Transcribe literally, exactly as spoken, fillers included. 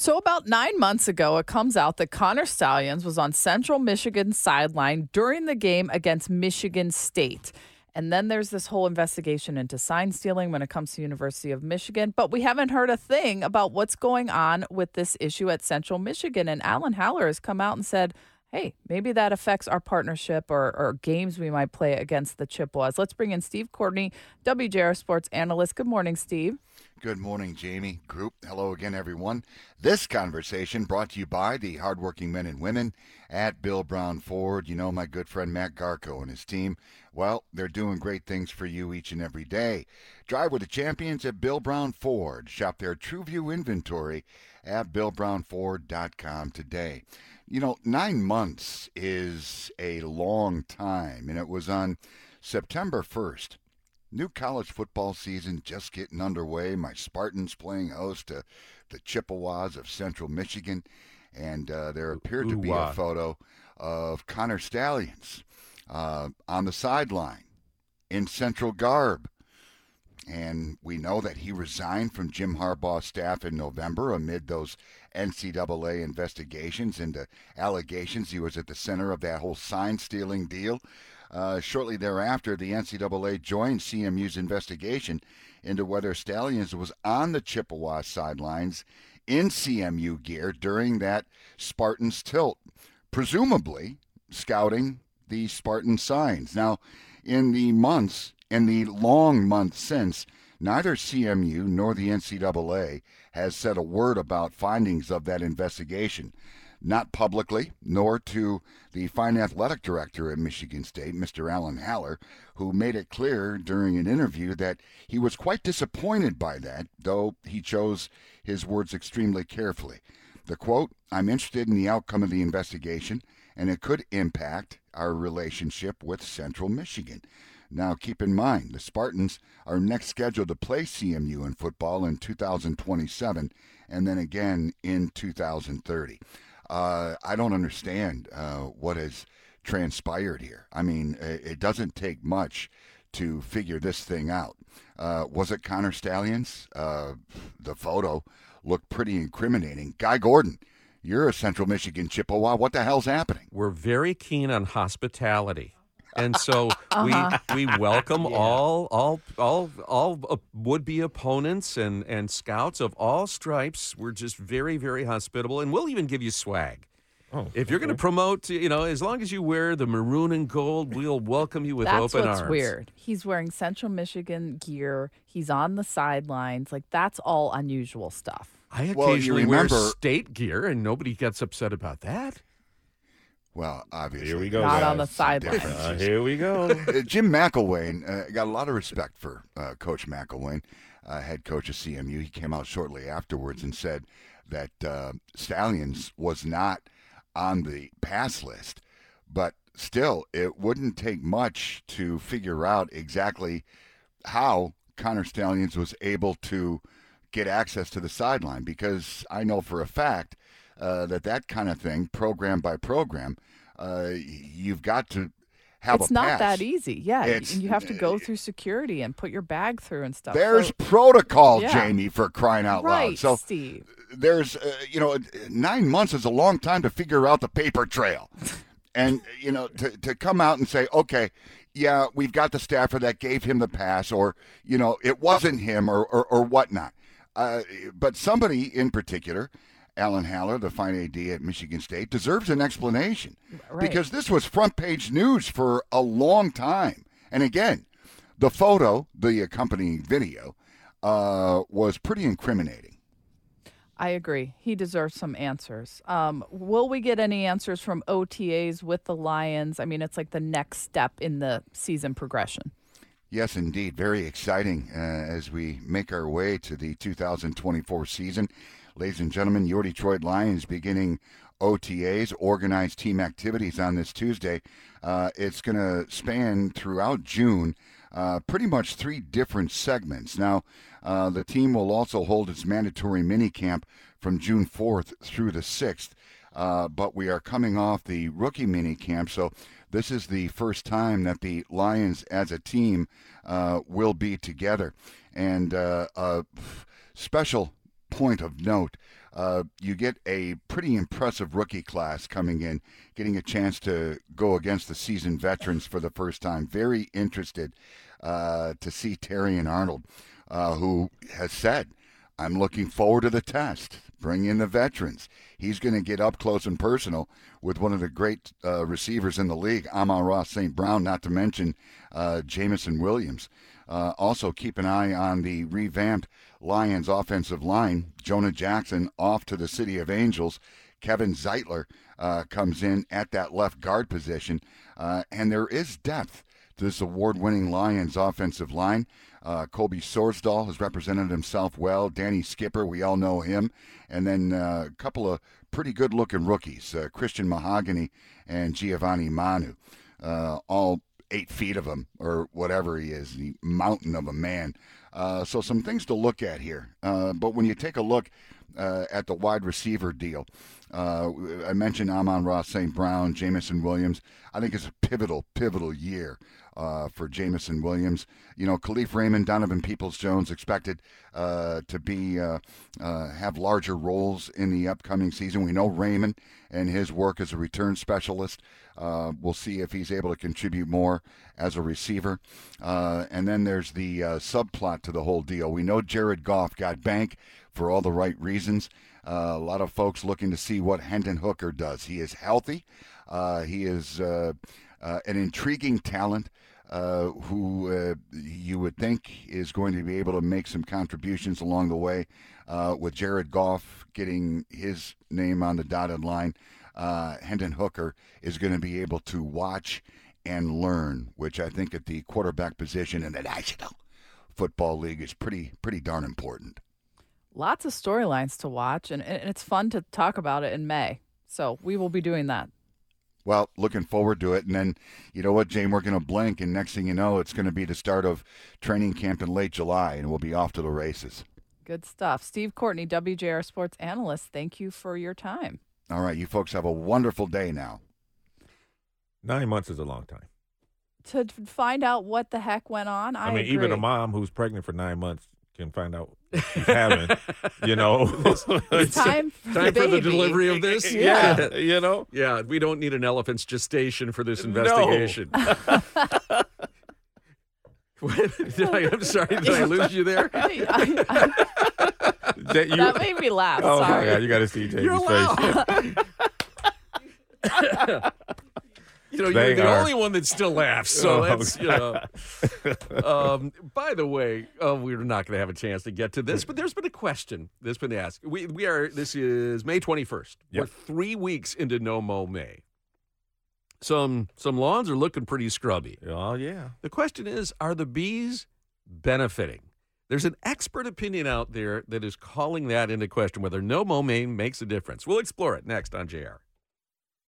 So about nine months ago, it comes out that Connor Stalions was on Central Michigan's sideline during the game against Michigan State. And then there's this whole investigation into sign stealing when it comes to University of Michigan. But we haven't heard a thing about what's going on with this issue at Central Michigan. And Alan Haller has come out and said, hey, maybe that affects our partnership or, or games we might play against the Chippewas. Let's bring in Steve Courtney, W J R Sports analyst. Good morning, Steve. Good morning, Jamie. Group. Hello again, everyone. This conversation brought to you by the hardworking men and women at Bill Brown Ford. You know my good friend Matt Garco and his team. Well, they're doing great things for you each and every day. Drive with the champions at Bill Brown Ford. Shop their TrueView inventory at bill brown ford dot com today. You know, nine months is a long time, and it was on September first. New college football season just getting underway. My Spartans playing host to the Chippewas of Central Michigan. And uh, there appeared to be a photo of Connor Stalions uh, on the sideline in Central garb. And we know that he resigned from Jim Harbaugh's staff in November amid those N C double A investigations into allegations he was at the center of that whole sign-stealing deal. Uh, shortly thereafter, the N C double A joined C M U's investigation into whether Stalions was on the Chippewa sidelines in C M U gear during that Spartans tilt, presumably scouting the Spartan signs. Now, in the months, in the long months since, neither C M U nor the N C double A has said a word about findings of that investigation. Not publicly, nor to the fine athletic director at Michigan State, Mister Alan Haller, who made it clear during an interview that he was quite disappointed by that, though he chose his words extremely carefully. The quote, "I'm interested in the outcome of the investigation, and it could impact our relationship with Central Michigan." Now, keep in mind, the Spartans are next scheduled to play C M U in football in two thousand twenty-seven and then again in two thousand thirty. Uh, I don't understand uh, what has transpired here. I mean, it doesn't take much to figure this thing out. Uh, was it Connor Stalions? Uh, the photo looked pretty incriminating. Guy Gordon, you're a Central Michigan Chippewa. What the hell's happening? We're very keen on hospitality. And so uh-huh. we we welcome yeah. all all all all uh, would-be opponents and, and scouts of all stripes. We're just very, very hospitable, and we'll even give you swag. Oh, if you're okay. going to promote, you know, as long as you wear the maroon and gold, we'll welcome you with that's open what's arms. Weird. He's wearing Central Michigan gear. He's on the sidelines. Like, that's all unusual stuff. I Well, you occasionally remember- wear state gear, and nobody gets upset about that. Well, obviously. Here we go, Not guys. on the sidelines. Uh, here we go. Uh, Jim McElwain, uh, got a lot of respect for uh, Coach McElwain, uh, head coach of C M U. He came out shortly afterwards and said that uh, Stalions was not on the pass list. But still, it wouldn't take much to figure out exactly how Connor Stalions was able to get access to the sideline, because I know for a fact uh, that that kind of thing, program by program, uh, you've got to have it's a not pass. that easy. Yeah, It's- you have to go through security and put your bag through and stuff. There's So- protocol, Yeah. Jamie, for crying out right, loud. So Steve. there's, uh, you know, nine months is a long time to figure out the paper trail. And, you know, to, to come out and say, okay, yeah, we've got the staffer that gave him the pass, or, you know, it wasn't him, or, or, or whatnot. Uh, but somebody in particular, Alan Haller, the fine A D at Michigan State, deserves an explanation. Right. Because this was front page news for a long time. And again, the photo, the accompanying video, uh, was pretty incriminating. I agree. He deserves some answers. Um, will we get any answers from O T As with the Lions? I mean, it's like the next step in the season progression. Yes, indeed. Very exciting uh, as we make our way to the two thousand twenty-four season. Ladies and gentlemen, your Detroit Lions beginning O T As, organized team activities on this Tuesday. Uh, it's going to span throughout June, uh, pretty much three different segments. Now, uh, the team will also hold its mandatory minicamp from June fourth through the sixth, uh, but we are coming off the rookie minicamp, so this is the first time that the Lions as a team uh, will be together. And uh, a special point of note, Uh, you get a pretty impressive rookie class coming in, getting a chance to go against the seasoned veterans for the first time. Very interested uh, to see Terrion Arnold, uh, who has said, I'm looking forward to the test. Bring in the veterans. He's going to get up close and personal with one of the great uh, receivers in the league, Amon-Ra Saint Brown, not to mention uh, Jameson Williams. Uh, also, keep an eye on the revamped Lions offensive line. Jonah Jackson off to the City of Angels. Kevin Zeitler uh, comes in at that left guard position. Uh, and there is depth to this award-winning Lions offensive line. Uh, Colby Sorsdahl has represented himself well. Danny Skipper, we all know him. And then uh, a couple of pretty good-looking rookies, uh, Christian Mahogany and Giovanni Manu, uh, all eight feet of him or whatever he is, the mountain of a man. Uh, so some things to look at here. Uh, but when you take a look uh, at the wide receiver deal, uh, I mentioned Amon-Ra Saint Brown, Jameson Williams. I think it's a pivotal, pivotal year uh, for Jameson Williams. You know, Khalif Raymond, Donovan Peoples-Jones expected uh, to be uh, uh, have larger roles in the upcoming season. We know Raymond and his work as a return specialist. Uh, we'll see if he's able to contribute more as a receiver. Uh, and then there's the uh, subplot to the whole deal. We know Jared Goff got bank for all the right reasons. Uh, a lot of folks looking to see what Hendon Hooker does. He is healthy. Uh, he is uh, uh, an intriguing talent uh, who uh, you would think is going to be able to make some contributions along the way. Uh, with Jared Goff getting his name on the dotted line, uh, Hendon Hooker is going to be able to watch and learn, which I think at the quarterback position in the National Football League is pretty pretty darn important. Lots of storylines to watch, and, and it's fun to talk about it in May. So we will be doing that. Well, looking forward to it. And then, you know what, Jane, we're going to blink, and next thing you know, it's going to be the start of training camp in late July, and we'll be off to the races. Good stuff. Steve Courtney, W J R Sports analyst, thank you for your time. All right, you folks have a wonderful day now. Nine months is a long time. To find out what the heck went on, I, I mean, agree. even a mom who's pregnant for nine months can find out what she's having, you know. It's time for, Time the, for the baby. delivery of this? Yeah, you know. Yeah, we don't need an elephant's gestation for this No. investigation. Did I, I'm sorry, did I lose you there? I- I- That, you, that made me laugh. oh, Sorry. my God, you got to see Jamie's You're face. You know, They you're the are. only one that still laughs. So Oh, that's, you know. Um, by the way, uh, we're not going to have a chance to get to this, but there's been a question that's been asked. We we are. This is May twenty-first. Yep. We're three weeks into No Mo May. Some some lawns are looking pretty scrubby. Oh, yeah. The question is, are the bees benefiting? There's an expert opinion out there that is calling that into question, whether No Mo May makes a difference. We'll explore it next on J R.